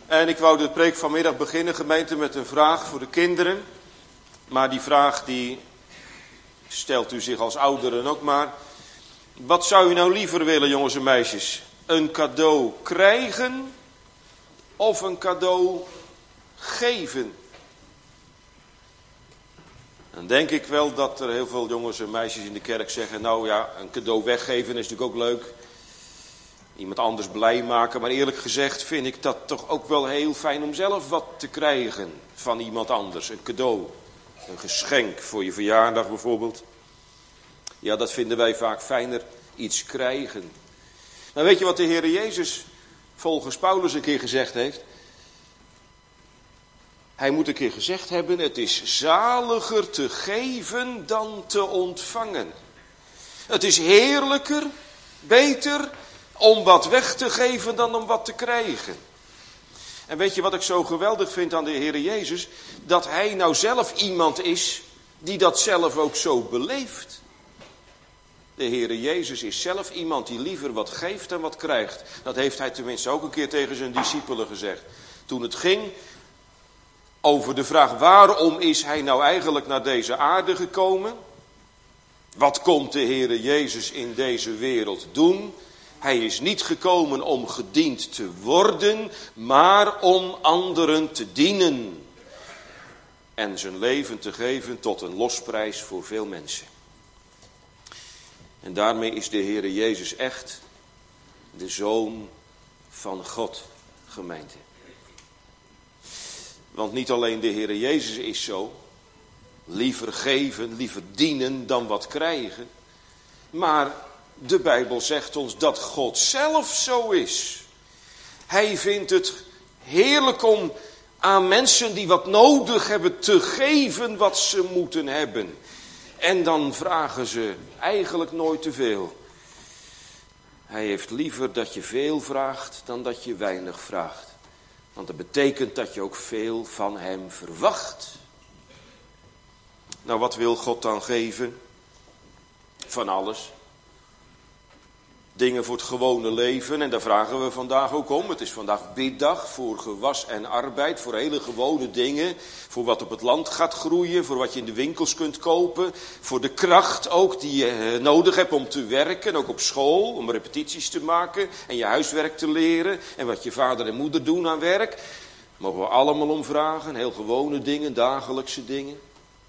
En ik wou de preek vanmiddag beginnen, gemeente, met een vraag voor de kinderen. Maar die vraag die stelt u zich als ouderen ook maar. Wat zou u nou liever willen, jongens en meisjes? Een cadeau krijgen of een cadeau geven? Dan denk ik wel dat er heel veel jongens en meisjes in de kerk zeggen, nou ja, een cadeau weggeven is natuurlijk ook leuk. Iemand anders blij maken, maar eerlijk gezegd vind ik dat toch ook wel heel fijn om zelf wat te krijgen van iemand anders. Een cadeau, een geschenk voor je verjaardag bijvoorbeeld. Ja, dat vinden wij vaak fijner, iets krijgen. Nou, weet je wat de Heer Jezus volgens Paulus een keer gezegd heeft? Hij moet een keer gezegd hebben, het is zaliger te geven dan te ontvangen. Het is heerlijker, beter om wat weg te geven dan om wat te krijgen. En weet je wat ik zo geweldig vind aan de Heer Jezus? Dat hij nou zelf iemand is die dat zelf ook zo beleeft. De Heer Jezus is zelf iemand die liever wat geeft dan wat krijgt. Dat heeft hij tenminste ook een keer tegen zijn discipelen gezegd. Toen het ging over de vraag, waarom is hij nou eigenlijk naar deze aarde gekomen? Wat komt de Heer Jezus in deze wereld doen? Hij is niet gekomen om gediend te worden, maar om anderen te dienen. En zijn leven te geven tot een losprijs voor veel mensen. En daarmee is de Heer Jezus echt de Zoon van God, gemeente. Want niet alleen de Heer Jezus is zo, liever geven, liever dienen dan wat krijgen. Maar de Bijbel zegt ons dat God zelf zo is. Hij vindt het heerlijk om aan mensen die wat nodig hebben te geven wat ze moeten hebben. En dan vragen ze eigenlijk nooit te veel. Hij heeft liever dat je veel vraagt dan dat je weinig vraagt. Want dat betekent dat je ook veel van hem verwacht. Nou, wat wil God dan geven? Van alles. Dingen voor het gewone leven. En daar vragen we vandaag ook om. Het is vandaag biddag voor gewas en arbeid. Voor hele gewone dingen. Voor wat op het land gaat groeien. Voor wat je in de winkels kunt kopen. Voor de kracht ook die je nodig hebt om te werken. Ook op school. Om repetities te maken. En je huiswerk te leren. En wat je vader en moeder doen aan werk. Daar mogen we allemaal om vragen. Heel gewone dingen. Dagelijkse dingen.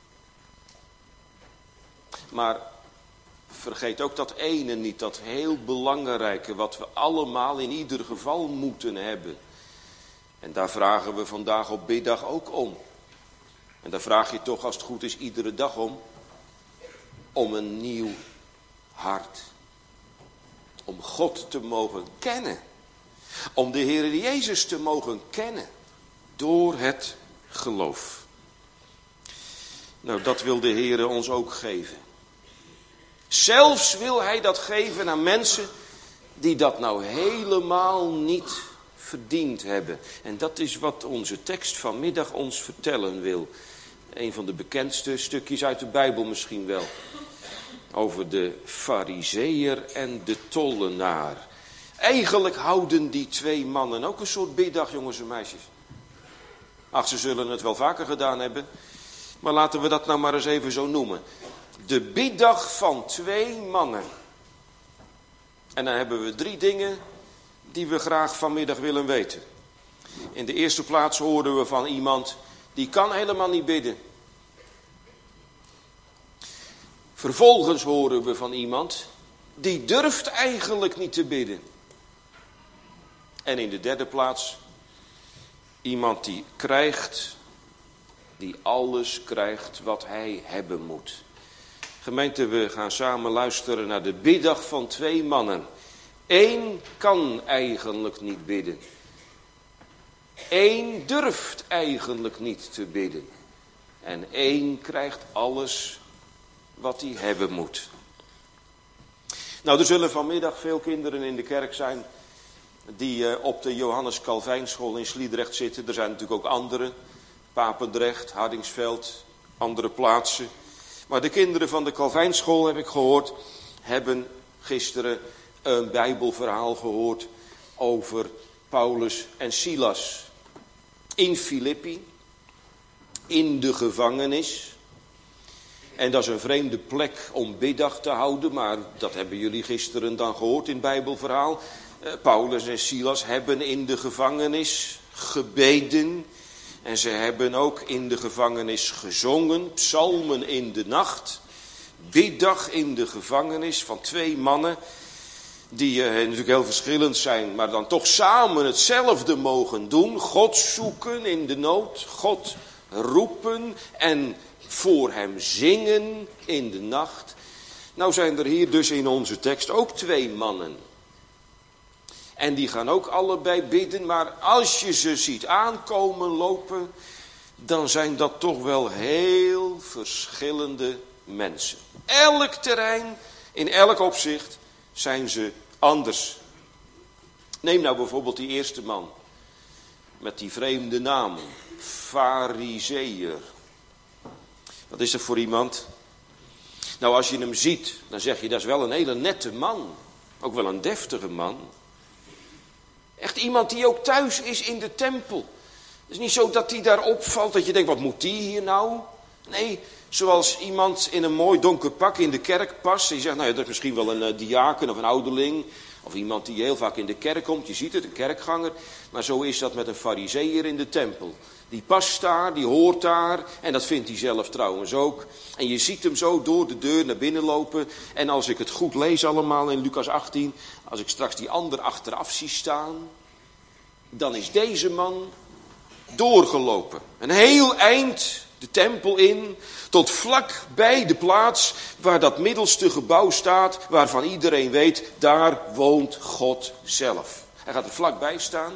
Maar vergeet ook dat ene niet, dat heel belangrijke, wat we allemaal in ieder geval moeten hebben. En daar vragen we vandaag op biddag ook om. En daar vraag je toch, als het goed is, iedere dag om een nieuw hart. Om God te mogen kennen. Om de Heer Jezus te mogen kennen. Door het geloof. Nou, dat wil de Heer ons ook geven. Zelfs wil hij dat geven aan mensen die dat nou helemaal niet verdiend hebben. En dat is wat onze tekst vanmiddag ons vertellen wil. Een van de bekendste stukjes uit de Bijbel misschien wel. Over de Farizeeër en de tollenaar. Eigenlijk houden die twee mannen ook een soort biddag, jongens en meisjes. Ach, ze zullen het wel vaker gedaan hebben. Maar laten we dat nou maar eens even zo noemen. De biddag van twee mannen. En dan hebben we 3 dingen die we graag vanmiddag willen weten. In de eerste plaats horen we van iemand die kan helemaal niet bidden. Vervolgens horen we van iemand die durft eigenlijk niet te bidden. En in de derde plaats iemand die krijgt, die alles krijgt wat hij hebben moet. Gemeente, we gaan samen luisteren naar de biddag van 2 mannen. 1 kan eigenlijk niet bidden. 1 durft eigenlijk niet te bidden. En 1 krijgt alles wat hij hebben moet. Nou, er zullen vanmiddag veel kinderen in de kerk zijn die op de Johannes Calvijnschool in Sliedrecht zitten. Er zijn natuurlijk ook andere. Papendrecht, Hardingsveld, andere plaatsen. Maar de kinderen van de Calvijnschool, heb ik gehoord, hebben gisteren een Bijbelverhaal gehoord over Paulus en Silas. in Filippi, in de gevangenis. En dat is een vreemde plek om biddag te houden, maar dat hebben jullie gisteren dan gehoord in het Bijbelverhaal. Paulus en Silas hebben in de gevangenis gebeden. En ze hebben ook in de gevangenis gezongen, psalmen in de nacht. Biddag in de gevangenis van twee mannen die natuurlijk heel verschillend zijn, maar dan toch samen hetzelfde mogen doen. God zoeken in de nood, God roepen en voor hem zingen in de nacht. Nou zijn er hier dus in onze tekst ook twee mannen. En die gaan ook allebei bidden, maar als je ze ziet aankomen lopen, dan zijn dat toch wel heel verschillende mensen. Elk terrein, in elk opzicht, zijn ze anders. Neem nou bijvoorbeeld die eerste man, met die vreemde naam, Farizeeër. Wat is dat voor iemand? Nou, als je hem ziet, dan zeg je, dat is wel een hele nette man. Ook wel een deftige man. Echt iemand die ook thuis is in de tempel. Het is niet zo dat hij daar opvalt, dat je denkt, wat moet die hier nou? Nee, zoals iemand in een mooi donker pak in de kerk past. Die zegt, nou ja, dat is misschien wel een diaken of een ouderling. Of iemand die heel vaak in de kerk komt. Je ziet het, een kerkganger. Maar zo is dat met een farizeeër in de tempel. Die past daar, die hoort daar. En dat vindt hij zelf trouwens ook. En je ziet hem zo door de deur naar binnen lopen. En als ik het goed lees allemaal in Lucas 18. Als ik straks die ander achteraf zie staan. Dan is deze man doorgelopen. Een heel eind de tempel in. Tot vlak bij de plaats waar dat middelste gebouw staat. Waarvan iedereen weet, daar woont God zelf. Hij gaat er vlakbij staan.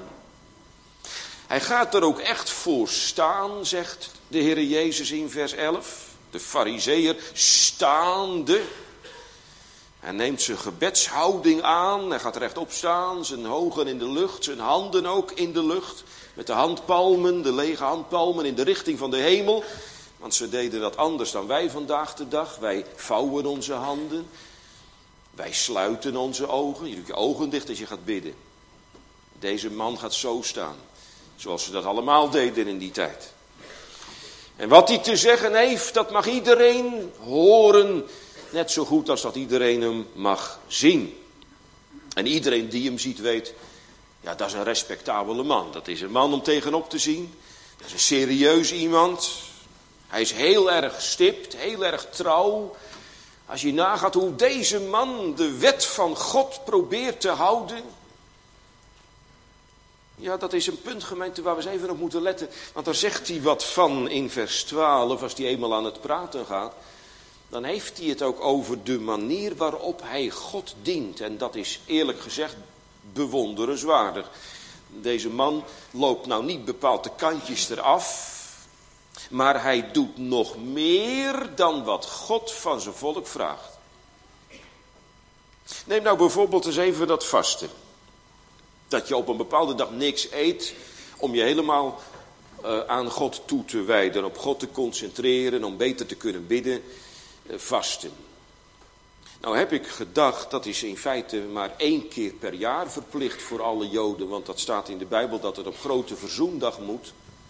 Hij gaat er ook echt voor staan, zegt de Heere Jezus in vers 11. De farizeeër staande. Hij neemt zijn gebedshouding aan. Hij gaat rechtop staan, zijn ogen in de lucht, zijn handen ook in de lucht. Met de handpalmen, de lege handpalmen in de richting van de hemel. Want ze deden dat anders dan wij vandaag de dag. Wij vouwen onze handen. Wij sluiten onze ogen. Je doet je ogen dicht als je gaat bidden. Deze man gaat zo staan. Zoals ze dat allemaal deden in die tijd. En wat hij te zeggen heeft, dat mag iedereen horen. Net zo goed als dat iedereen hem mag zien. En iedereen die hem ziet weet, ja, dat is een respectabele man. Dat is een man om tegenop te zien. Dat is een serieus iemand. Hij is heel erg stipt, heel erg trouw. Als je nagaat hoe deze man de wet van God probeert te houden. Ja, dat is een punt, gemeente, waar we eens even op moeten letten. Want daar zegt hij wat van in vers 12, als hij eenmaal aan het praten gaat. Dan heeft hij het ook over de manier waarop hij God dient. En dat is eerlijk gezegd bewonderenswaardig. Deze man loopt nou niet bepaald de kantjes eraf. Maar hij doet nog meer dan wat God van zijn volk vraagt. Neem nou bijvoorbeeld eens even dat vasten. Dat je op een bepaalde dag niks eet om je helemaal aan God toe te wijden. Op God te concentreren, om beter te kunnen bidden. Vasten. Nou heb ik gedacht, dat is in feite maar 1 keer per jaar verplicht voor alle Joden. Want dat staat in de Bijbel dat het op grote verzoendag moet.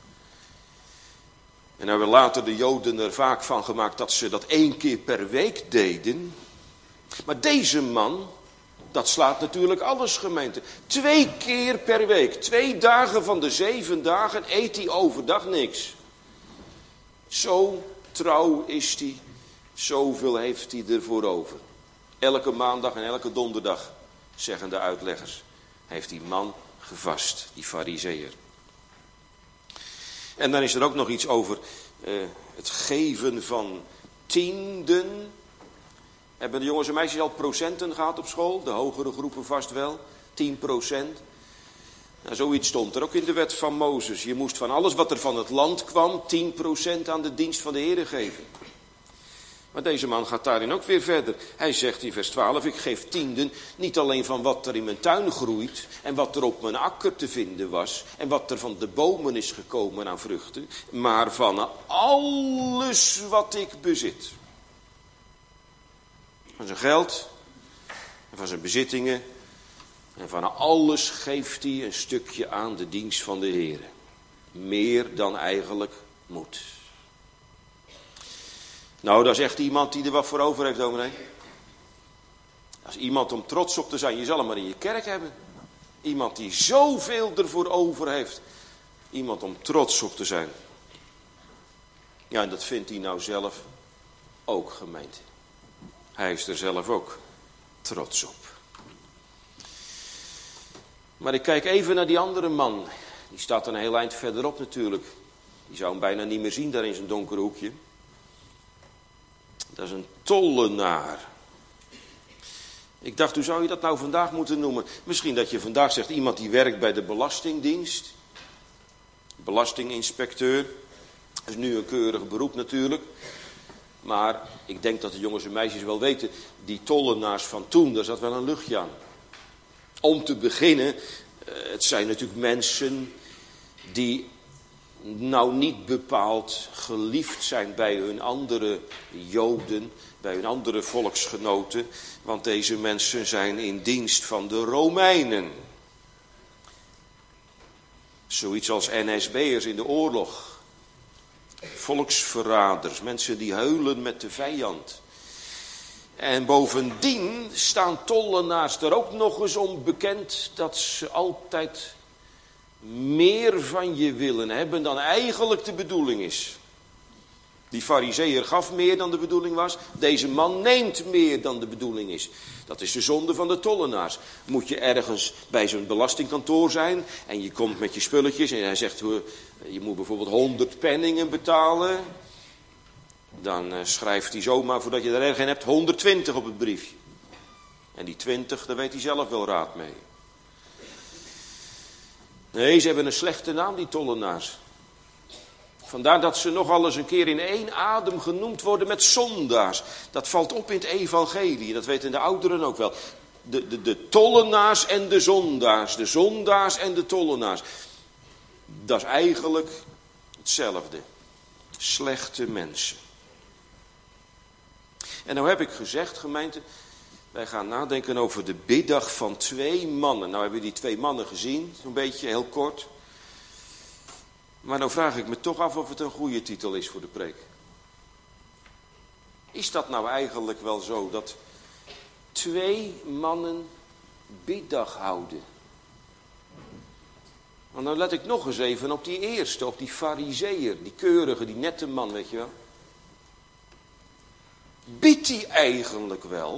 En hebben later de Joden er vaak van gemaakt dat ze dat 1 keer per week deden. Maar deze man, dat slaat natuurlijk alles, gemeente. 2 keer per week, 2 dagen van de 7 dagen eet hij overdag niks. Zo trouw is hij, zoveel heeft hij ervoor over. Elke maandag en elke donderdag, zeggen de uitleggers, heeft die man gevast, die farizeeër. En dan is er ook nog iets over het geven van tienden. Hebben de jongens en meisjes al procenten gehad op school? De hogere groepen vast wel. 10%. Nou, zoiets stond er ook in de wet van Mozes. Je moest van alles wat er van het land kwam 10% aan de dienst van de Heere geven. Maar deze man gaat daarin ook weer verder. Hij zegt in vers 12, ik geef tienden niet alleen van wat er in mijn tuin groeit en wat er op mijn akker te vinden was en wat er van de bomen is gekomen aan vruchten, maar van alles wat ik bezit. Van zijn geld en van zijn bezittingen en van alles geeft hij een stukje aan de dienst van de Heere. Meer dan eigenlijk moet. Nou, dat is echt iemand die er wat voor over heeft, dominee. Dat is iemand om trots op te zijn. Je zal hem maar in je kerk hebben. Iemand die zoveel ervoor over heeft. Iemand om trots op te zijn. Ja, en dat vindt hij nou zelf ook, gemeente. Hij is er zelf ook trots op. Maar ik kijk even naar die andere man. Die staat een heel eind verderop natuurlijk. Die zou hem bijna niet meer zien daar in zijn donkere hoekje. Dat is een tollenaar. Ik dacht, hoe zou je dat nou vandaag moeten noemen? Misschien dat je vandaag zegt, iemand die werkt bij de Belastingdienst. Belastinginspecteur. Dat is nu een keurig beroep natuurlijk. Maar ik denk dat de jongens en meisjes wel weten, die tollenaars van toen, daar zat wel een luchtje aan. Om te beginnen, het zijn natuurlijk mensen die nou niet bepaald geliefd zijn bij hun andere Joden, bij hun andere volksgenoten. Want deze mensen zijn in dienst van de Romeinen. Zoiets als NSB'ers in de oorlog. Volksverraders, mensen die heulen met de vijand. En bovendien staan tollenaars er ook nog eens om bekend dat ze altijd meer van je willen hebben dan eigenlijk de bedoeling is. Die farizeeër gaf meer dan de bedoeling was. Deze man neemt meer dan de bedoeling is. Dat is de zonde van de tollenaars. Moet je ergens bij zo'n belastingkantoor zijn en je komt met je spulletjes en hij zegt, je moet bijvoorbeeld 100 penningen betalen. Dan schrijft hij zomaar, voordat je er erg in hebt, 120 op het briefje. En die 20, daar weet hij zelf wel raad mee. Nee, ze hebben een slechte naam, die tollenaars. Vandaar dat ze nogal eens een keer in één adem genoemd worden met zondaars. Dat valt op in het evangelie, dat weten de ouderen ook wel. De tollenaars en de zondaars, de zondaars en de tollenaars. Dat is eigenlijk hetzelfde. Slechte mensen. En nou heb ik gezegd, gemeente, wij gaan nadenken over de biddag van 2 mannen. Nou hebben we die 2 mannen gezien, zo'n beetje heel kort. Maar nou vraag ik me toch af of het een goede titel is voor de preek. Is dat nou eigenlijk wel zo dat 2 mannen biddag houden? Want nou let ik nog eens even op die eerste, op die farizeeër, die keurige, die nette man, weet je wel. Bidt hij eigenlijk wel?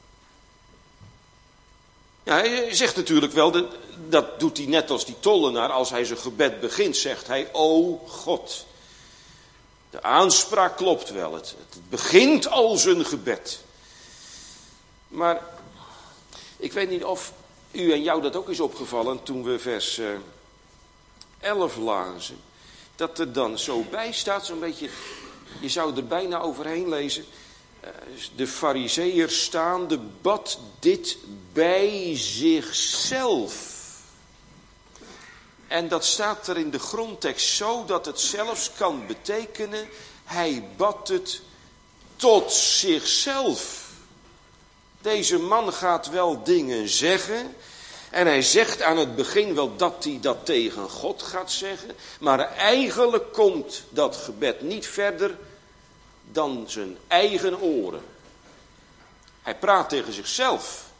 Ja, hij zegt natuurlijk wel, dat doet hij net als die tollenaar. Als hij zijn gebed begint, zegt hij, o God. De aanspraak klopt wel, het begint als een gebed. Maar ik weet niet of u en jou dat ook is opgevallen toen we vers 11 lazen. Dat er dan zo bij staat, zo'n beetje, je zou er bijna overheen lezen. De farizeeër staande bad dit bij zichzelf. En dat staat er in de grondtekst zo dat het zelfs kan betekenen, hij bad het tot zichzelf. Deze man gaat wel dingen zeggen. En hij zegt aan het begin wel dat hij dat tegen God gaat zeggen. Maar eigenlijk komt dat gebed niet verder dan zijn eigen oren. Hij praat tegen zichzelf.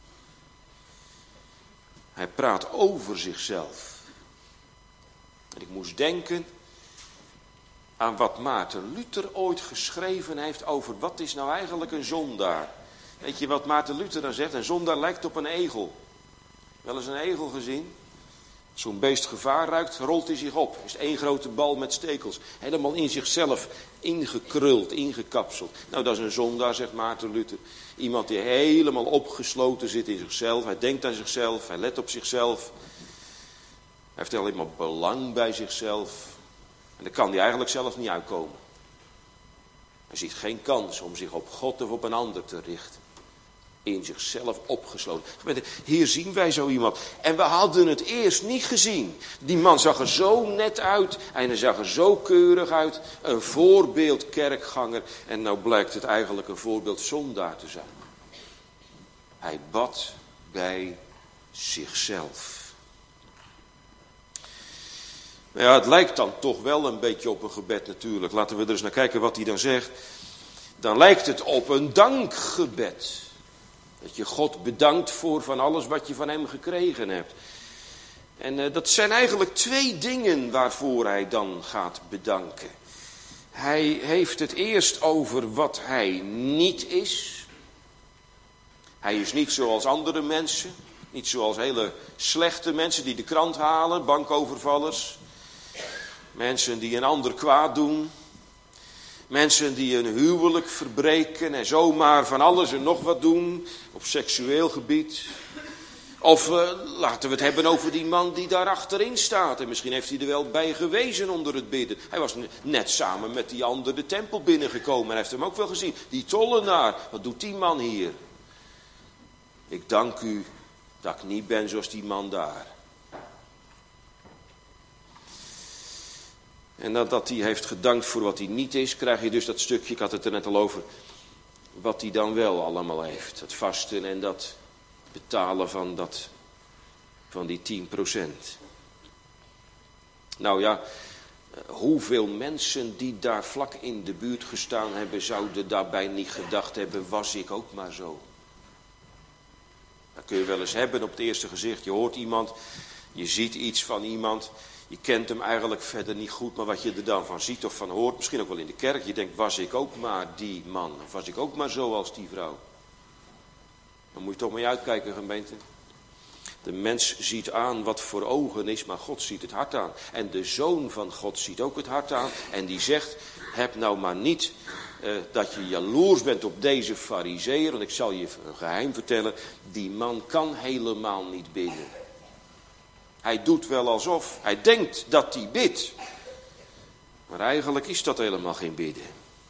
Hij praat over zichzelf. En ik moest denken aan wat Maarten Luther ooit geschreven heeft over wat is nou eigenlijk een zondaar. Weet je wat Maarten Luther dan zegt? Een zondaar lijkt op een egel. Wel eens een egel gezien? Als zo'n beest gevaar ruikt, rolt hij zich op. Is 1 grote bal met stekels. Helemaal in zichzelf ingekruld, ingekapseld. Nou, dat is een zondaar, zegt Maarten Luther. Iemand die helemaal opgesloten zit in zichzelf. Hij denkt aan zichzelf, hij let op zichzelf. Hij heeft alleen maar belang bij zichzelf. En daar kan hij eigenlijk zelf niet uitkomen. Hij ziet geen kans om zich op God of op een ander te richten. In zichzelf opgesloten. Hier zien wij zo iemand. En we hadden het eerst niet gezien. Die man zag er zo net uit. En hij zag er zo keurig uit. Een voorbeeld kerkganger. En nou blijkt het eigenlijk een voorbeeld zondaar te zijn. Hij bad bij zichzelf. Maar ja, het lijkt dan toch wel een beetje op een gebed natuurlijk. Laten we er eens naar kijken wat hij dan zegt. Dan lijkt het op een dankgebed. Dat je God bedankt voor van alles wat je van hem gekregen hebt. En dat zijn eigenlijk twee dingen waarvoor hij dan gaat bedanken. Hij heeft het eerst over wat hij niet is. Hij is niet zoals andere mensen. Niet zoals hele slechte mensen die de krant halen, bankovervallers. Mensen die een ander kwaad doen. Mensen die een huwelijk verbreken en zomaar van alles en nog wat doen op seksueel gebied. Of laten we het hebben over die man die daar achterin staat. En misschien heeft hij er wel bij gewezen onder het bidden. Hij was net samen met die ander de tempel binnengekomen. En hij heeft hem ook wel gezien. Die tollenaar, wat doet die man hier? Ik dank u dat ik niet ben zoals die man daar. En nadat hij heeft gedankt voor wat hij niet is, krijg je dus dat stukje, ik had het er net al over, wat hij dan wel allemaal heeft. Het vasten en dat betalen van die 10%. Nou ja, hoeveel mensen die daar vlak in de buurt gestaan hebben, zouden daarbij niet gedacht hebben, was ik ook maar zo. Dat kun je wel eens hebben op het eerste gezicht. Je hoort iemand, je ziet iets van iemand. Je kent hem eigenlijk verder niet goed, maar wat je er dan van ziet of van hoort, misschien ook wel in de kerk. Je denkt, was ik ook maar die man, of was ik ook maar zo als die vrouw. Dan moet je toch mee uitkijken, gemeente. De mens ziet aan wat voor ogen is, maar God ziet het hart aan. En de Zoon van God ziet ook het hart aan. En die zegt, heb nou maar niet dat je jaloers bent op deze farizeeër. Want ik zal je een geheim vertellen, die man kan helemaal niet bidden. Hij doet wel alsof, hij denkt dat hij bidt. Maar eigenlijk is dat helemaal geen bidden.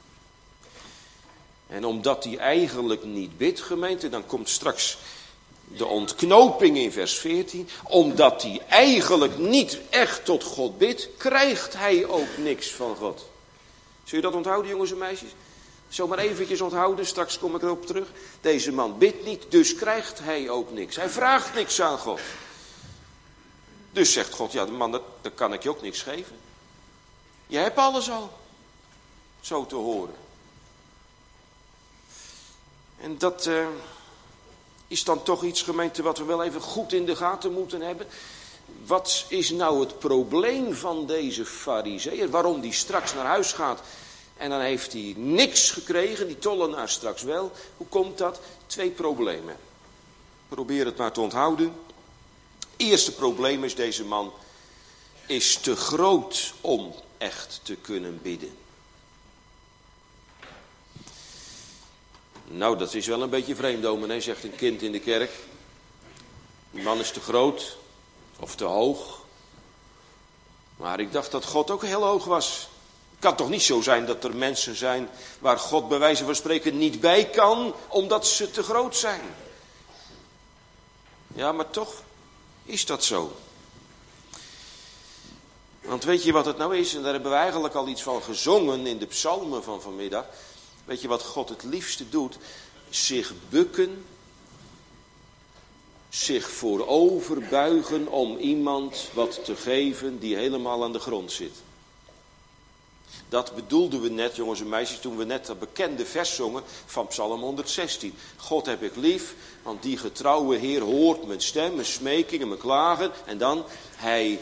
En omdat hij eigenlijk niet bidt, gemeente, dan komt straks de ontknoping in vers 14. Omdat hij eigenlijk niet echt tot God bidt, krijgt hij ook niks van God. Zul je dat onthouden, jongens en meisjes? Zomaar eventjes onthouden, straks kom ik erop terug. Deze man bidt niet, dus krijgt hij ook niks. Hij vraagt niks aan God. Dus zegt God, ja man, dat kan ik je ook niks geven. Je hebt alles al. Zo te horen. En dat is dan toch iets, gemeente, wat we wel even goed in de gaten moeten hebben. Wat is nou het probleem van deze farizeeër? Waarom die straks naar huis gaat en dan heeft hij niks gekregen, die tollenaar straks wel. Hoe komt dat? 2 problemen. Probeer het maar te onthouden. Eerste probleem is, deze man is te groot om echt te kunnen bidden. Nou, dat is wel een beetje vreemd, dominee, zegt een kind in de kerk. Die man is te groot of te hoog. Maar ik dacht dat God ook heel hoog was. Het kan toch niet zo zijn dat er mensen zijn waar God bij wijze van spreken niet bij kan, omdat ze te groot zijn. Ja, maar toch is dat zo. Want weet je wat het nou is? En daar hebben we eigenlijk al iets van gezongen in de psalmen van vanmiddag. Weet je wat God het liefste doet? Zich bukken, zich voorover buigen om iemand wat te geven die helemaal aan de grond zit. Dat bedoelden we net, jongens en meisjes, toen we net dat bekende vers zongen van Psalm 116. God heb ik lief, want die getrouwe Heer hoort mijn stem, mijn smeking en mijn klagen. En dan, hij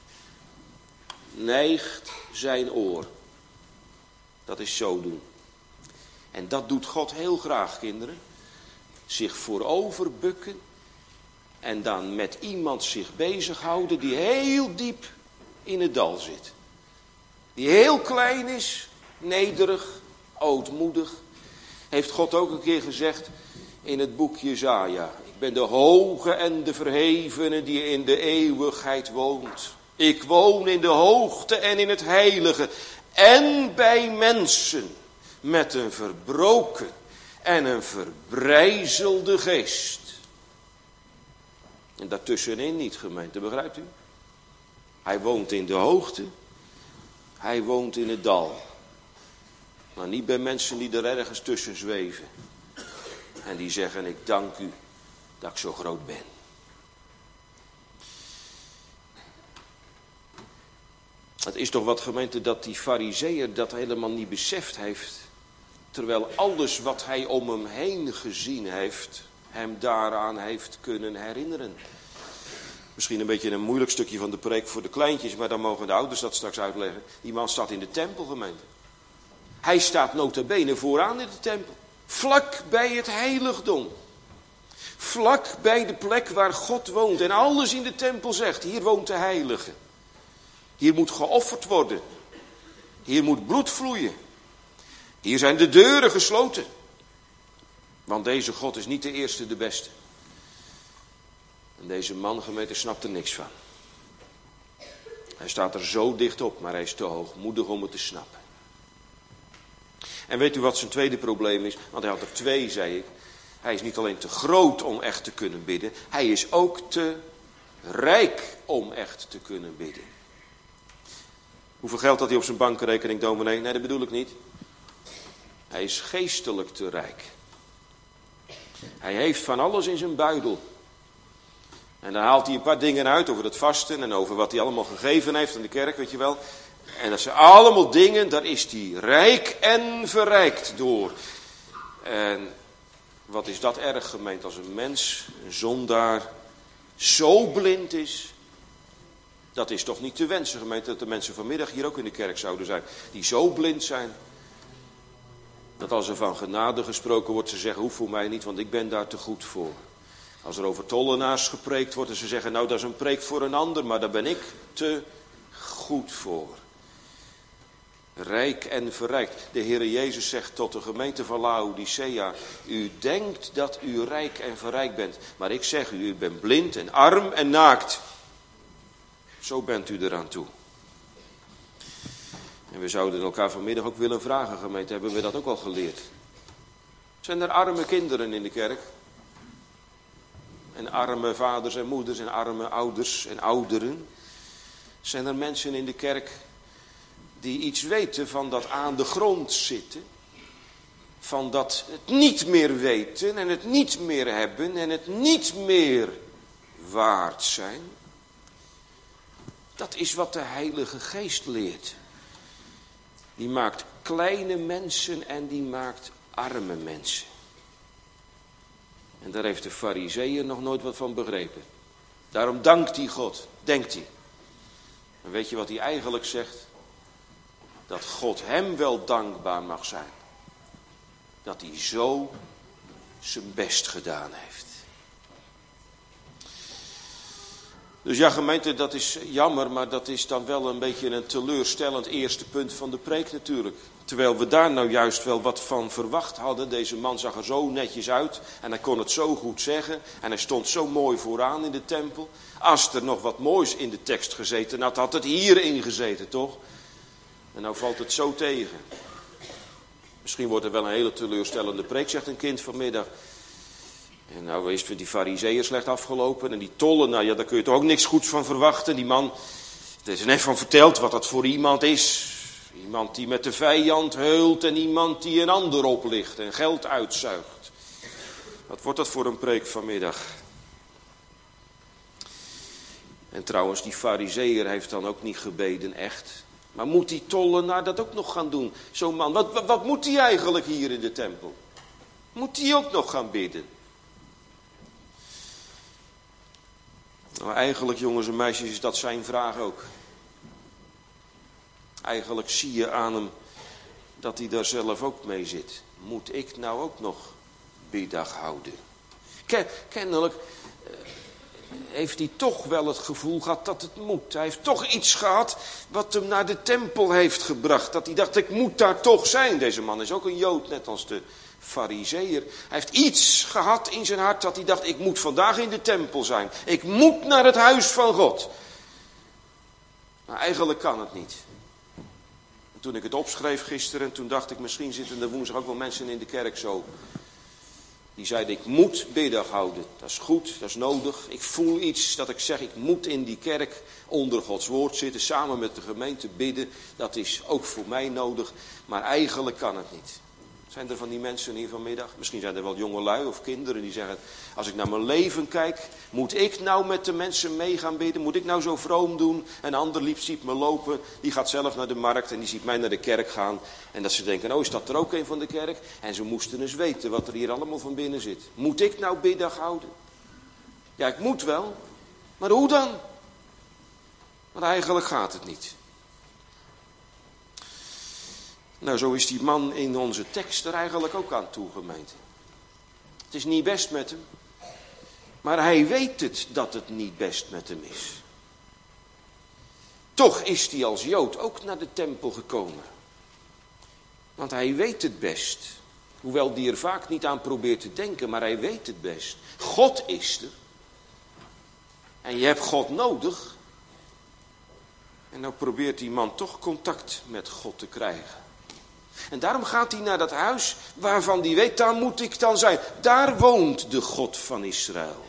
neigt zijn oor. Dat is zo doen. En dat doet God heel graag, kinderen. Zich voorover bukken en dan met iemand zich bezighouden die heel diep in het dal zit. Die heel klein is, nederig, ootmoedig. Heeft God ook een keer gezegd in het boek Jesaja. Ik ben de hoge en de verhevene die in de eeuwigheid woont. Ik woon in de hoogte en in het heilige. En bij mensen met een verbroken en een verbrijzelde geest. En daartussenin niet, gemeente, begrijpt u? Hij woont in de hoogte. Hij woont in het dal. Maar niet bij mensen die er ergens tussen zweven. En die zeggen, ik dank u dat ik zo groot ben. Het is toch wat, gemeente, dat die farizeeër dat helemaal niet beseft heeft. Terwijl alles wat hij om hem heen gezien heeft, hem daaraan heeft kunnen herinneren. Misschien een beetje een moeilijk stukje van de preek voor de kleintjes, maar dan mogen de ouders dat straks uitleggen. Die man staat in de tempel, gemeente. Hij staat nota bene vooraan in de tempel. Vlak bij het heiligdom. Vlak bij de plek waar God woont. En alles in de tempel zegt, hier woont de heilige. Hier moet geofferd worden. Hier moet bloed vloeien. Hier zijn de deuren gesloten. Want deze God is niet de eerste, de beste. En deze man, gemeente, snapt er niks van. Hij staat er zo dicht op, maar hij is te hoogmoedig om het te snappen. En weet u wat zijn tweede probleem is? Want hij had er 2, zei ik. Hij is niet alleen te groot om echt te kunnen bidden. Hij is ook te rijk om echt te kunnen bidden. Hoeveel geld had hij op zijn bankrekening, dominee? Nee, dat bedoel ik niet. Hij is geestelijk te rijk. Hij heeft van alles in zijn buidel. En dan haalt hij een paar dingen uit over het vasten en over wat hij allemaal gegeven heeft aan de kerk, weet je wel. En dat zijn allemaal dingen, daar is hij rijk en verrijkt door. En wat is dat erg, gemeente, als een mens, een zondaar, zo blind is. Dat is toch niet te wensen, gemeente, dat de mensen vanmiddag hier ook in de kerk zouden zijn. Die zo blind zijn. Dat als er van genade gesproken wordt, ze zeggen, hoeft voor mij niet, want ik ben daar te goed voor. Als er over tollenaars gepreekt wordt en ze zeggen, nou dat is een preek voor een ander, maar daar ben ik te goed voor. Rijk en verrijkt. De Heere Jezus zegt tot de gemeente van Laodicea, u denkt dat u rijk en verrijkt bent, maar ik zeg u, u bent blind en arm en naakt. Zo bent u eraan toe. En we zouden elkaar vanmiddag ook willen vragen, gemeente, hebben we dat ook al geleerd? Zijn er arme kinderen in de kerk? En arme vaders en moeders en arme ouders en ouderen? Zijn er mensen in de kerk die iets weten van dat aan de grond zitten? Van dat het niet meer weten en het niet meer hebben en het niet meer waard zijn? Dat is wat de Heilige Geest leert. Die maakt kleine mensen en die maakt arme mensen. En daar heeft de farizeeër nog nooit wat van begrepen. Daarom dankt hij God, denkt hij. En weet je wat hij eigenlijk zegt? Dat God hem wel dankbaar mag zijn. Dat hij zo zijn best gedaan heeft. Dus ja, gemeente, dat is jammer, maar dat is dan wel een beetje een teleurstellend eerste punt van de preek natuurlijk. Terwijl we daar nou juist wel wat van verwacht hadden. Deze man zag er zo netjes uit en hij kon het zo goed zeggen. En hij stond zo mooi vooraan in de tempel. Als er nog wat moois in de tekst gezeten had, had het hierin gezeten, toch? En nou valt het zo tegen. Misschien wordt er wel een hele teleurstellende preek, zegt een kind vanmiddag. En nou is die farizeeër slecht afgelopen. En die tollen, nou ja, daar kun je toch ook niks goeds van verwachten. Die man, er is net van verteld wat dat voor iemand is. Iemand die met de vijand heult en iemand die een ander oplicht en geld uitzuigt. Wat wordt dat voor een preek vanmiddag? En trouwens, die farizeeër heeft dan ook niet gebeden, echt. Maar moet die tollenaar dat ook nog gaan doen? Zo'n man, wat moet hij eigenlijk hier in de tempel? Moet hij ook nog gaan bidden? Nou, eigenlijk, jongens en meisjes, is dat zijn vraag ook. Eigenlijk zie je aan hem dat hij daar zelf ook mee zit. Moet ik nou ook nog biddag houden? Kennelijk heeft hij toch wel het gevoel gehad dat het moet. Hij heeft toch iets gehad wat hem naar de tempel heeft gebracht. Dat hij dacht, ik moet daar toch zijn. Deze man is ook een Jood, net als de farizeeër. Hij heeft iets gehad in zijn hart dat hij dacht, ik moet vandaag in de tempel zijn. Ik moet naar het huis van God. Maar eigenlijk kan het niet. En toen ik het opschreef gisteren, toen dacht ik, misschien zitten er woensdag ook wel mensen in de kerk zo. Die zeiden, ik moet biddag houden. Dat is goed, dat is nodig. Ik voel iets dat ik zeg, ik moet in die kerk onder Gods woord zitten. Samen met de gemeente bidden. Dat is ook voor mij nodig. Maar eigenlijk kan het niet. Zijn er van die mensen hier vanmiddag? Misschien zijn er wel jongelui of kinderen die zeggen, als ik naar mijn leven kijk, moet ik nou met de mensen mee gaan bidden? Moet ik nou zo vroom doen? Een ander lief ziet me lopen, die gaat zelf naar de markt en die ziet mij naar de kerk gaan. En dat ze denken, oh, is dat er ook een van de kerk? En ze moesten eens weten wat er hier allemaal van binnen zit. Moet ik nou biddag houden? Ja, ik moet wel. Maar hoe dan? Want eigenlijk gaat het niet. Nou, zo is die man in onze tekst er eigenlijk ook aan toe, gemeente. Het is niet best met hem. Maar hij weet het dat het niet best met hem is. Toch is hij als Jood ook naar de tempel gekomen. Want hij weet het best. Hoewel die er vaak niet aan probeert te denken, maar hij weet het best. God is er. En je hebt God nodig. En nou probeert die man toch contact met God te krijgen. En daarom gaat hij naar dat huis waarvan hij weet, daar moet ik dan zijn. Daar woont de God van Israël.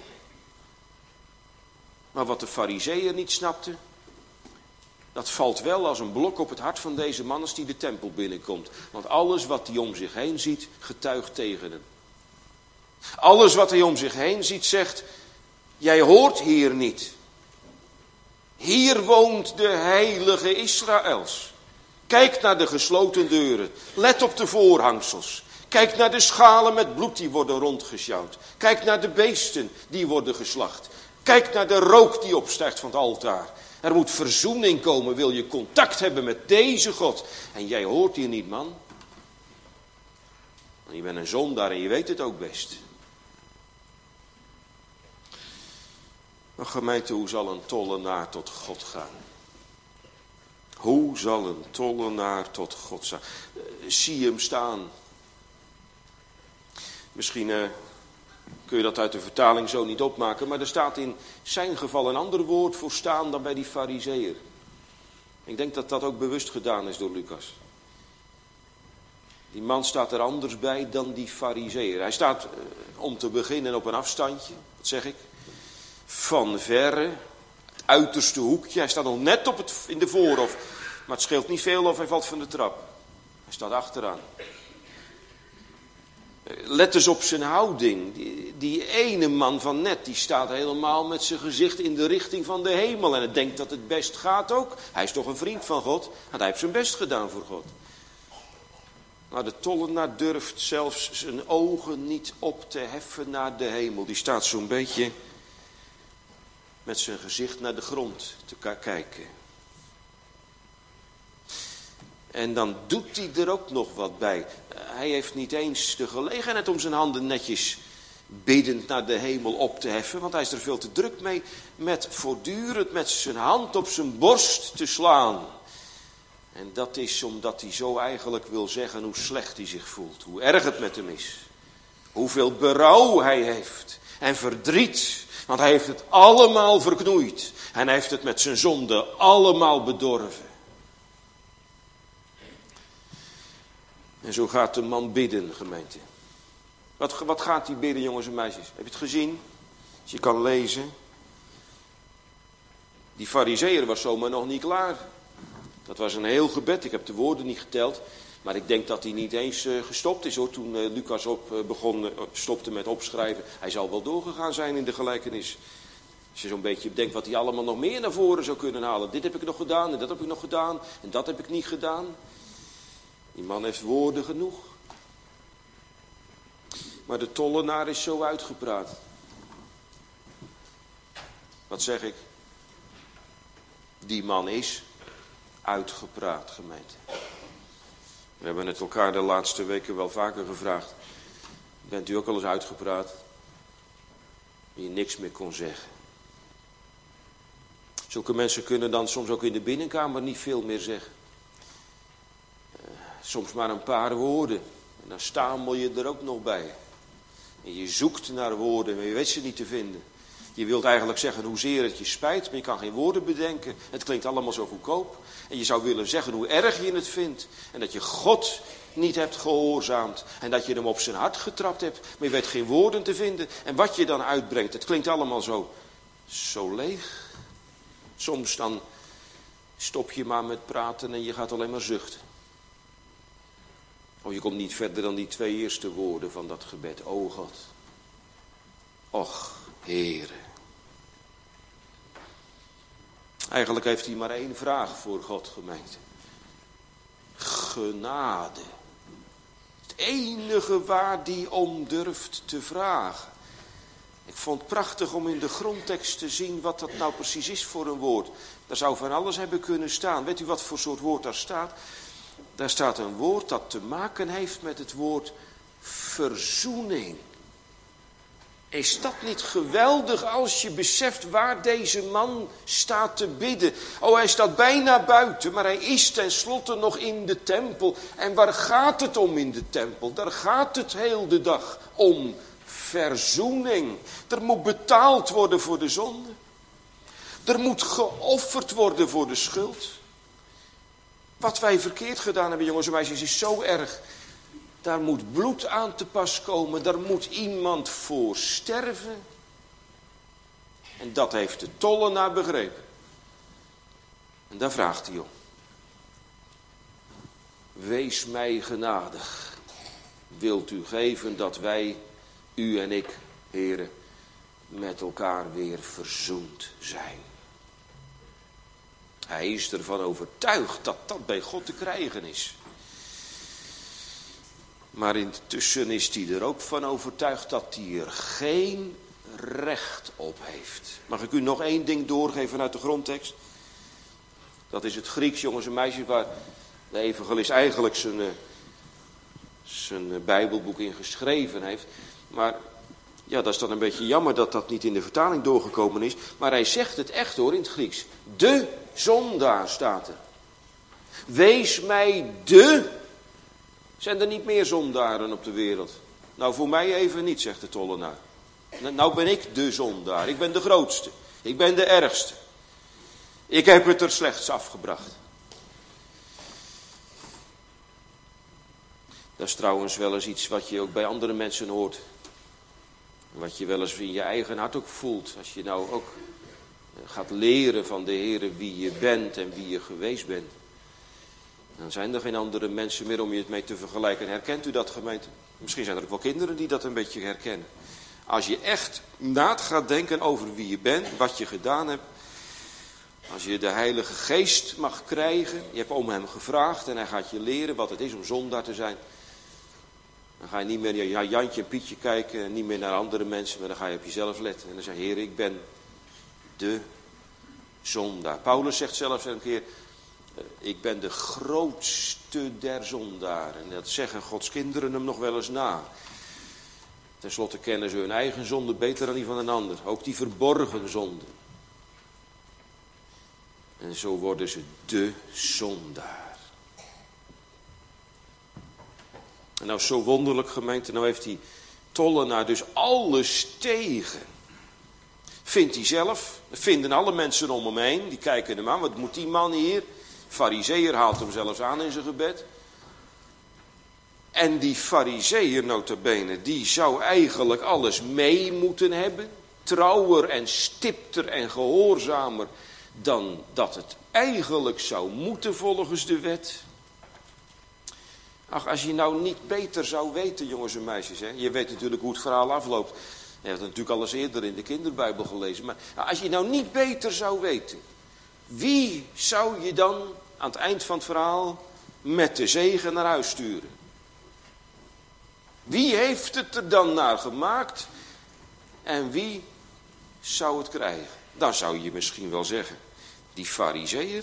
Maar wat de farizeeër niet snapte, dat valt wel als een blok op het hart van deze man als hij de tempel binnenkomt. Want alles wat hij om zich heen ziet, getuigt tegen hem. Alles wat hij om zich heen ziet, zegt, jij hoort hier niet. Hier woont de heilige Israëls. Kijk naar de gesloten deuren. Let op de voorhangsels. Kijk naar de schalen met bloed die worden rondgesjouwd. Kijk naar de beesten die worden geslacht. Kijk naar de rook die opstijgt van het altaar. Er moet verzoening komen. Wil je contact hebben met deze God? En jij hoort hier niet, man. Want je bent een zondaar en je weet het ook best. Maar gemeente, hoe zal een tollenaar tot God gaan? Hoe zal een tollenaar tot God gaan? Zie hem staan. Misschien kun je dat uit de vertaling zo niet opmaken, maar er staat in zijn geval een ander woord voor staan dan bij die farizeeër. Ik denk dat dat ook bewust gedaan is door Lucas. Die man staat er anders bij dan die farizeeër. Hij staat om te beginnen op een afstandje, wat zeg ik, van verre, het uiterste hoekje. Hij staat nog net in de voorhof, maar het scheelt niet veel of hij valt van de trap. Hij staat achteraan. Let eens op zijn houding. Die ene man van net, die staat helemaal met zijn gezicht in de richting van de hemel. En het denkt dat het best gaat ook. Hij is toch een vriend van God. Want hij heeft zijn best gedaan voor God. Maar de tollenaar durft zelfs zijn ogen niet op te heffen naar de hemel. Die staat zo'n beetje met zijn gezicht naar de grond te kijken. En dan doet hij er ook nog wat bij. Hij heeft niet eens de gelegenheid om zijn handen netjes biddend naar de hemel op te heffen. Want hij is er veel te druk mee met voortdurend met zijn hand op zijn borst te slaan. En dat is omdat hij zo eigenlijk wil zeggen hoe slecht hij zich voelt. Hoe erg het met hem is. Hoeveel berouw hij heeft. En verdriet. Want hij heeft het allemaal verknoeid. En hij heeft het met zijn zonde allemaal bedorven. En zo gaat de man bidden, gemeente. Wat gaat hij bidden, jongens en meisjes? Heb je het gezien? Als je kan lezen. Die farizeeër was zomaar nog niet klaar. Dat was een heel gebed. Ik heb de woorden niet geteld. Maar ik denk dat hij niet eens gestopt is hoor. Toen Lucas stopte met opschrijven. Hij zal wel doorgegaan zijn in de gelijkenis. Als je zo'n beetje bedenkt wat hij allemaal nog meer naar voren zou kunnen halen. Dit heb ik nog gedaan en dat heb ik nog gedaan. En dat heb ik niet gedaan. Die man heeft woorden genoeg. Maar de tollenaar is zo uitgepraat. Wat zeg ik? Die man is uitgepraat, gemeente. We hebben het elkaar de laatste weken wel vaker gevraagd. Bent u ook al eens uitgepraat? Die je niks meer kon zeggen. Zulke mensen kunnen dan soms ook in de binnenkamer niet veel meer zeggen. Soms maar een paar woorden. En dan stamel je er ook nog bij. En je zoekt naar woorden, maar je weet ze niet te vinden. Je wilt eigenlijk zeggen hoezeer het je spijt, maar je kan geen woorden bedenken. Het klinkt allemaal zo goedkoop. En je zou willen zeggen hoe erg je het vindt. En dat je God niet hebt gehoorzaamd. En dat je hem op zijn hart getrapt hebt. Maar je weet geen woorden te vinden. En wat je dan uitbrengt, het klinkt allemaal zo leeg. Soms dan stop je maar met praten en je gaat alleen maar zuchten. Oh, je komt niet verder dan die 2 eerste woorden van dat gebed. O God. Och, Heere. Eigenlijk heeft hij maar 1 vraag voor God, gemeente. Genade. Het enige waar die om durft te vragen. Ik vond het prachtig om in de grondtekst te zien wat dat nou precies is voor een woord. Daar zou van alles hebben kunnen staan. Weet u wat voor soort woord daar staat? Daar staat een woord dat te maken heeft met het woord verzoening. Is dat niet geweldig als je beseft waar deze man staat te bidden? Oh, hij staat bijna buiten, maar hij is tenslotte nog in de tempel. En waar gaat het om in de tempel? Daar gaat het heel de dag om verzoening. Er moet betaald worden voor de zonde. Er moet geofferd worden voor de schuld. Wat wij verkeerd gedaan hebben, jongens en meisjes, is zo erg. Daar moet bloed aan te pas komen. Daar moet iemand voor sterven. En dat heeft de tollenaar begrepen. En daar vraagt hij om. Wees mij genadig. Wilt u geven dat wij, u en ik, heren, met elkaar weer verzoend zijn. Hij is ervan overtuigd dat dat bij God te krijgen is. Maar intussen is hij er ook van overtuigd dat hij er geen recht op heeft. Mag ik u nog 1 ding doorgeven uit de grondtekst? Dat is het Grieks, jongens en meisjes, waar de evangelist eigenlijk zijn Bijbelboek in geschreven heeft. Maar ja, dat is dan een beetje jammer dat dat niet in de vertaling doorgekomen is. Maar hij zegt het echt hoor in het Grieks. De zondaar staat er. Wees mij de. Zijn er niet meer zondaren op de wereld? Nou, voor mij even niet, zegt de tollenaar. Nou ben ik de zondaar. Ik ben de grootste. Ik ben de ergste. Ik heb het er slechts afgebracht. Dat is trouwens wel eens iets wat je ook bij andere mensen hoort. Wat je wel eens in je eigen hart ook voelt. Als je nou ook gaat leren van de Heer wie je bent en wie je geweest bent. Dan zijn er geen andere mensen meer om je het mee te vergelijken. Herkent u dat, gemeente? Misschien zijn er ook wel kinderen die dat een beetje herkennen. Als je echt na gaat denken over wie je bent, wat je gedaan hebt. Als je de Heilige Geest mag krijgen. Je hebt om hem gevraagd en hij gaat je leren wat het is om zondaar te zijn. Dan ga je niet meer naar Jantje en Pietje kijken en niet meer naar andere mensen. Maar dan ga je op jezelf letten. En dan zeg je, Heer, ik ben de zondaar. Paulus zegt zelfs een keer, ik ben de grootste der zondaren. En dat zeggen Gods kinderen hem nog wel eens na. Ten slotte kennen ze hun eigen zonde beter dan die van een ander. Ook die verborgen zonde. En zo worden ze de zondaar. En nou zo wonderlijk, gemeente, nou heeft die tollenaar dus alles tegen. Vindt hij zelf, dat vinden alle mensen om hem heen, die kijken hem aan. Wat moet die man hier? Farizeeër haalt hem zelfs aan in zijn gebed. En die Farizeeër nota bene, die zou eigenlijk alles mee moeten hebben. Trouwer en stipter en gehoorzamer dan dat het eigenlijk zou moeten volgens de wet. Ach, als je nou niet beter zou weten, jongens en meisjes. Hè? Je weet natuurlijk hoe het verhaal afloopt. Je hebt het natuurlijk al eens eerder in de kinderbijbel gelezen. Maar als je nou niet beter zou weten. Wie zou je dan aan het eind van het verhaal met de zegen naar huis sturen? Wie heeft het er dan naar gemaakt? En wie zou het krijgen? Dan zou je misschien wel zeggen, die Farizeeër.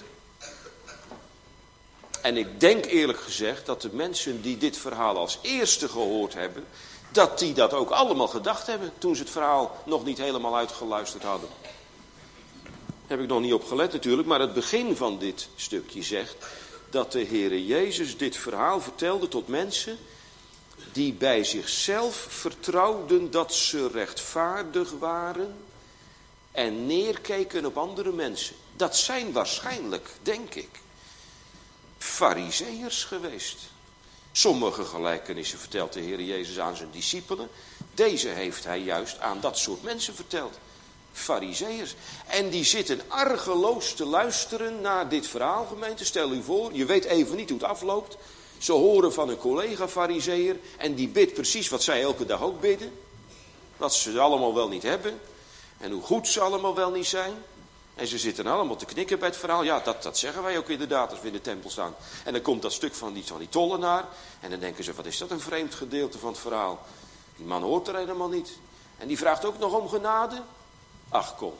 En ik denk eerlijk gezegd dat de mensen die dit verhaal als eerste gehoord hebben, dat die dat ook allemaal gedacht hebben toen ze het verhaal nog niet helemaal uitgeluisterd hadden. Heb ik nog niet op gelet natuurlijk, maar het begin van dit stukje zegt dat de Heere Jezus dit verhaal vertelde tot mensen die bij zichzelf vertrouwden dat ze rechtvaardig waren en neerkeken op andere mensen. Dat zijn waarschijnlijk, denk ik, Farizeeërs geweest. Sommige gelijkenissen vertelt de Heer Jezus aan zijn discipelen. Deze heeft hij juist aan dat soort mensen verteld. Farizeeërs. En die zitten argeloos te luisteren naar dit verhaal, gemeente. Stel u voor, je weet even niet hoe het afloopt. Ze horen van een collega farizeeër en die bidt precies wat zij elke dag ook bidden. Wat ze allemaal wel niet hebben. En hoe goed ze allemaal wel niet zijn. En ze zitten allemaal te knikken bij het verhaal. Ja, dat zeggen wij ook inderdaad als we in de tempel staan. En dan komt dat stuk van die tollenaar. En dan denken ze, wat is dat een vreemd gedeelte van het verhaal. Die man hoort er helemaal niet. En die vraagt ook nog om genade. Ach, kom.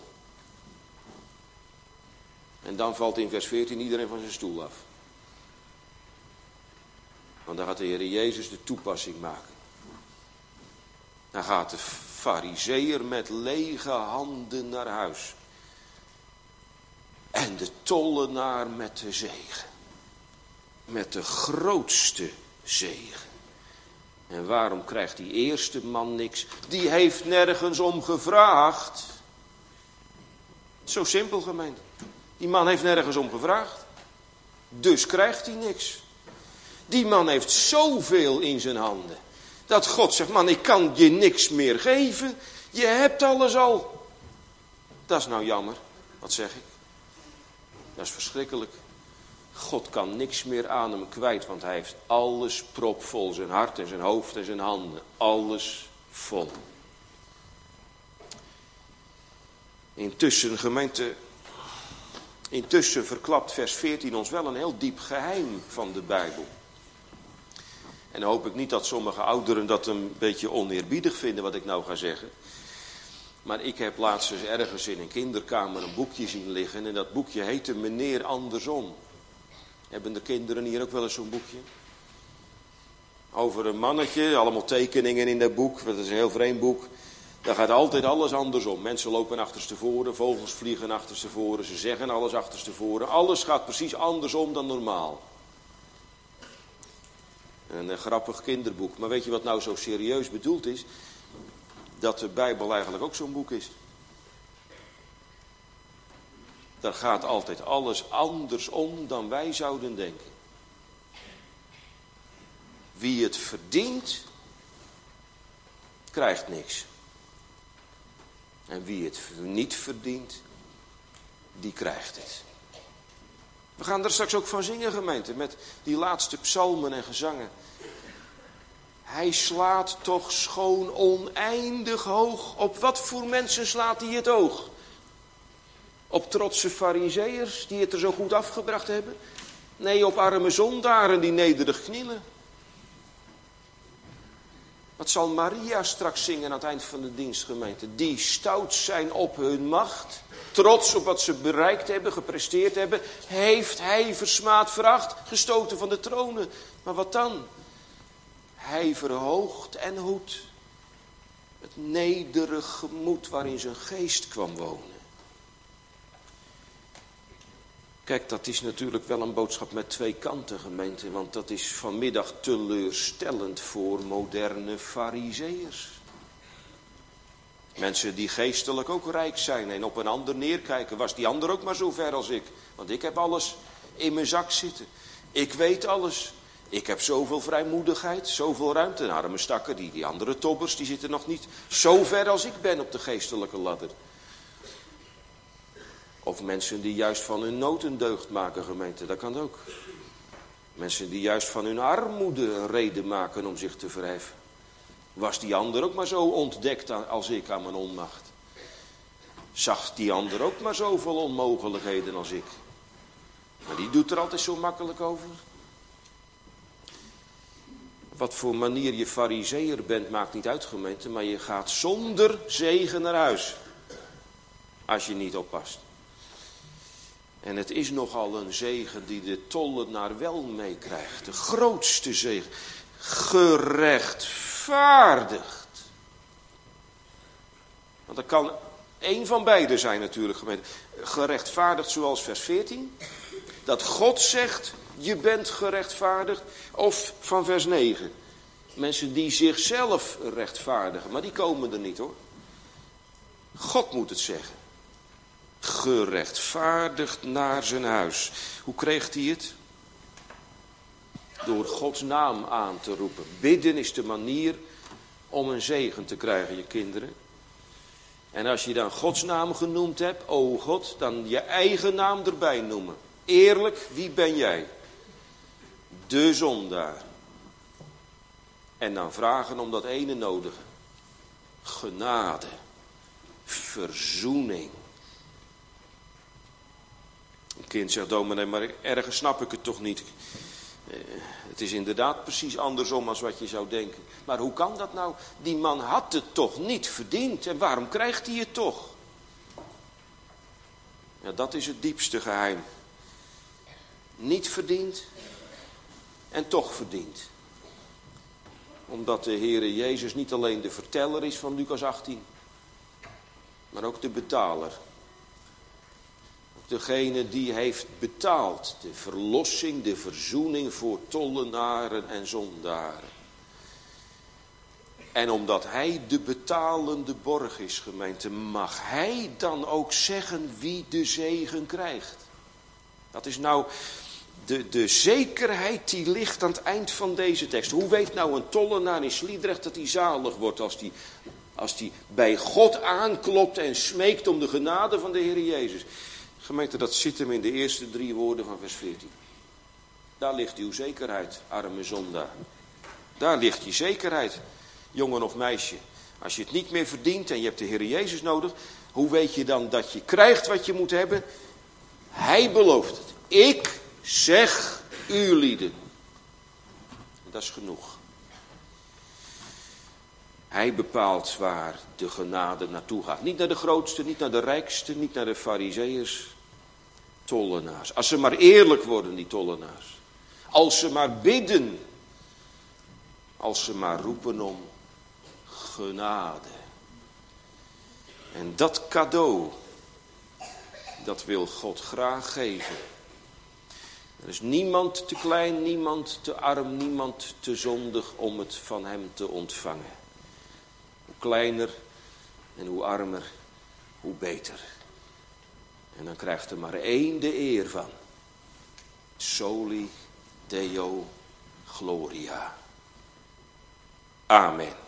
En dan valt in vers 14 iedereen van zijn stoel af. Want dan gaat de Heer Jezus de toepassing maken. Dan gaat de farizeeër met lege handen naar huis. En de tollenaar met de zegen. Met de grootste zegen. En waarom krijgt die eerste man niks? Die heeft nergens om gevraagd. Zo simpel, gemeente. Die man heeft nergens om gevraagd. Dus krijgt hij niks. Die man heeft zoveel in zijn handen. Dat God zegt, man, ik kan je niks meer geven. Je hebt alles al. Dat is nou jammer. Wat zeg ik? Dat is verschrikkelijk. God kan niks meer aan hem kwijt, want hij heeft alles propvol. Zijn hart en zijn hoofd en zijn handen. Alles vol. Intussen, gemeente, verklapt vers 14 ons wel een heel diep geheim van de Bijbel. En dan hoop ik niet dat sommige ouderen dat een beetje oneerbiedig vinden wat ik nou ga zeggen. Maar ik heb laatst eens ergens in een kinderkamer een boekje zien liggen. En dat boekje heette Meneer Andersom. Hebben de kinderen hier ook wel eens zo'n boekje? Over een mannetje, allemaal tekeningen in dat boek. Dat is een heel vreemd boek. Daar gaat altijd alles andersom. Mensen lopen achterstevoren, vogels vliegen achterstevoren. Ze zeggen alles achterstevoren. Alles gaat precies andersom dan normaal. Een grappig kinderboek. Maar weet je wat nou zo serieus bedoeld is? Dat de Bijbel eigenlijk ook zo'n boek is. Daar gaat altijd alles andersom dan wij zouden denken. Wie het verdient, krijgt niks. En wie het niet verdient, die krijgt het. We gaan er straks ook van zingen, gemeente, met die laatste psalmen en gezangen. Hij slaat toch schoon oneindig hoog. Op wat voor mensen slaat hij het oog? Op trotse farizeeërs die het er zo goed afgebracht hebben? Nee, op arme zondaren die nederig knielen. Wat zal Maria straks zingen aan het eind van de dienst, gemeente? Die stout zijn op hun macht, trots op wat ze bereikt hebben, gepresteerd hebben, heeft hij versmaad, veracht, gestoten van de tronen. Maar wat dan? Hij verhoogt en hoedt het nederig gemoed waarin zijn geest kwam wonen. Kijk, dat is natuurlijk wel een boodschap met twee kanten, gemeente. Want dat is vanmiddag teleurstellend voor moderne farizeeërs. Mensen die geestelijk ook rijk zijn en op een ander neerkijken. Was die ander ook maar zo ver als ik. Want ik heb alles in mijn zak zitten. Ik weet alles. Ik heb zoveel vrijmoedigheid, zoveel ruimte. Een arme stakker, die andere tobbers, die zitten nog niet zo ver als ik ben op de geestelijke ladder. Of mensen die juist van hun nood een deugd maken, gemeente, dat kan ook. Mensen die juist van hun armoede een reden maken om zich te verheffen. Was die ander ook maar zo ontdekt als ik aan mijn onmacht? Zag die ander ook maar zoveel onmogelijkheden als ik? Maar die doet er altijd zo makkelijk over. Wat voor manier je farizeeër bent, maakt niet uit, gemeente. Maar je gaat zonder zegen naar huis. Als je niet oppast. En het is nogal een zegen die de tollenaar wel meekrijgt. De grootste zegen. Gerechtvaardigd. Want dat kan één van beide zijn natuurlijk, gemeente. Gerechtvaardigd zoals vers 14. Dat God zegt, je bent gerechtvaardigd. Of van vers 9. Mensen die zichzelf rechtvaardigen. Maar die komen er niet, hoor. God moet het zeggen. Gerechtvaardigd naar zijn huis. Hoe kreeg hij het? Door Gods naam aan te roepen. Bidden is de manier om een zegen te krijgen, je kinderen. En als je dan Gods naam genoemd hebt, o God, dan je eigen naam erbij noemen. Eerlijk, wie ben jij? de zondaar. En dan vragen om dat ene nodige. Genade. Verzoening. Een kind zegt, dominee, maar ergens snap ik het toch niet. Het is inderdaad precies andersom als wat je zou denken. Maar hoe kan dat nou? Die man had het toch niet verdiend. En waarom krijgt hij het toch? Ja, dat is het diepste geheim. Niet verdiend en toch verdiend. Omdat de Heere Jezus niet alleen de verteller is van Lucas 18. Maar ook de betaler. Degene die heeft betaald. De verlossing, de verzoening voor tollenaren en zondaren. En omdat hij de betalende borg is, gemeente, mag hij dan ook zeggen wie de zegen krijgt. Dat is nou de zekerheid die ligt aan het eind van deze tekst. Hoe weet nou een tollenaar in Sliedrecht dat hij zalig wordt als hij bij God aanklopt en smeekt om de genade van de Heer Jezus? Gemeente, dat zit hem in de eerste 3 woorden van vers 14. Daar ligt uw zekerheid, arme zondaar. Daar ligt je zekerheid, jongen of meisje. Als je het niet meer verdient en je hebt de Heer Jezus nodig, hoe weet je dan dat je krijgt wat je moet hebben? Hij belooft het. Ik zeg u lieden. Dat is genoeg. Hij bepaalt waar de genade naartoe gaat. Niet naar de grootste, niet naar de rijkste, niet naar de farizeeërs. Tollenaars. Als ze maar eerlijk worden, die tollenaars. Als ze maar bidden. Als ze maar roepen om genade. En dat cadeau, dat wil God graag geven. Er is niemand te klein, niemand te arm, niemand te zondig om het van hem te ontvangen. Hoe kleiner en hoe armer, hoe beter. En dan krijgt er maar één de eer van. Soli Deo Gloria. Amen.